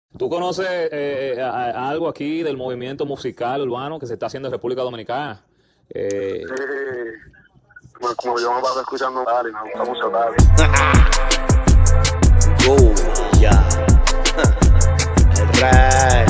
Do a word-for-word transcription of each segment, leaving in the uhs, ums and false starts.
¿Tú conoces eh, eh, a- a algo aquí del movimiento musical urbano que se está haciendo en República Dominicana? Eh, Sí, como, como yo me paso escuchando Dali, me gusta mucho Dali. Go, ya. El rey.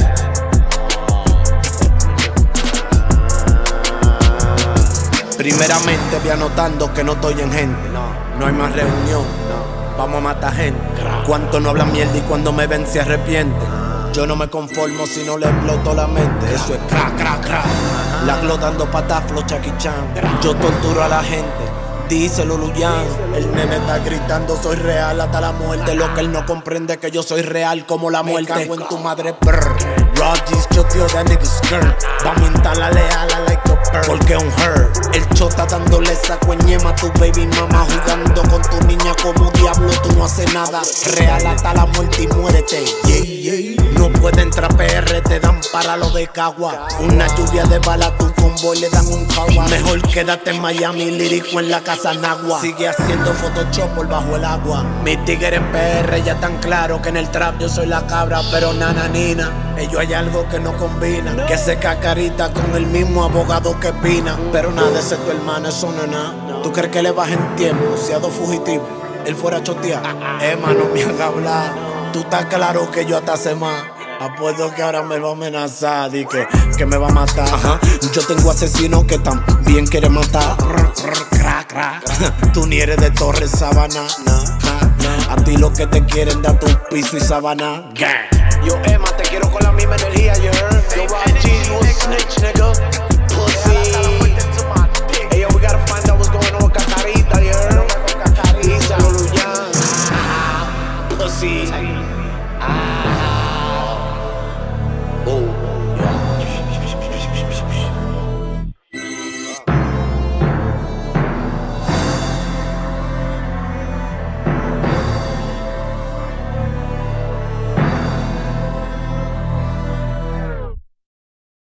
Primeramente voy anotando que no estoy en gente. No hay más reunión. Vamos a matar gente. Cuánto no hablan mierda y cuando me ven se arrepienten. Yo no me conformo si no le exploto la mente. Eso es crack, crack, crack. La glo dando patas, flow Chucky Chan. Yo torturo a la gente. Díselo Luyan, el nene está gritando soy real hasta la muerte. Lo que él no comprende es que yo soy real como la muerte. Me cago en tu madre, brr. Rogers, yo tío de niggas skirt. Vamos a instalarle ala like a bird. Porque un her, el chota dándole saco en yema a tu baby mama. Jugando con tu niña como diablo, tú no haces nada. Real hasta la muerte y muérete. Yeah, yeah. No puede entrar P R, te dan para lo de Cagua. Una lluvia de bala, tu convoy le dan un cagua. Mejor quédate en Miami, lírico en la casa Nagua. Sigue haciendo Photoshop por bajo el agua. Mis tigres en P R ya tan claro que en el trap yo soy la cabra, pero nananina. Ellos hay algo que no combina, que se cacarita con el mismo abogado que Pina. Pero nada, ese es tu hermano, eso no es nada. ¿Tú crees que le bajen tiempo? Si a dos fugitivos él fuera a chotear. Emma, no me haga hablar. Tú estás claro que yo hasta sé más. Apuesto que ahora me va a amenazar y que, que me va a matar. Ajá. Yo tengo asesinos que también quieren matar. Crack, crack. Tú ni eres de Torres Sabana. A ti lo que te quieren dar tu piso y sabana. Yo Emma, te quiero con la misma energía, you heard? Yo Rock G, you a snitch, nigga.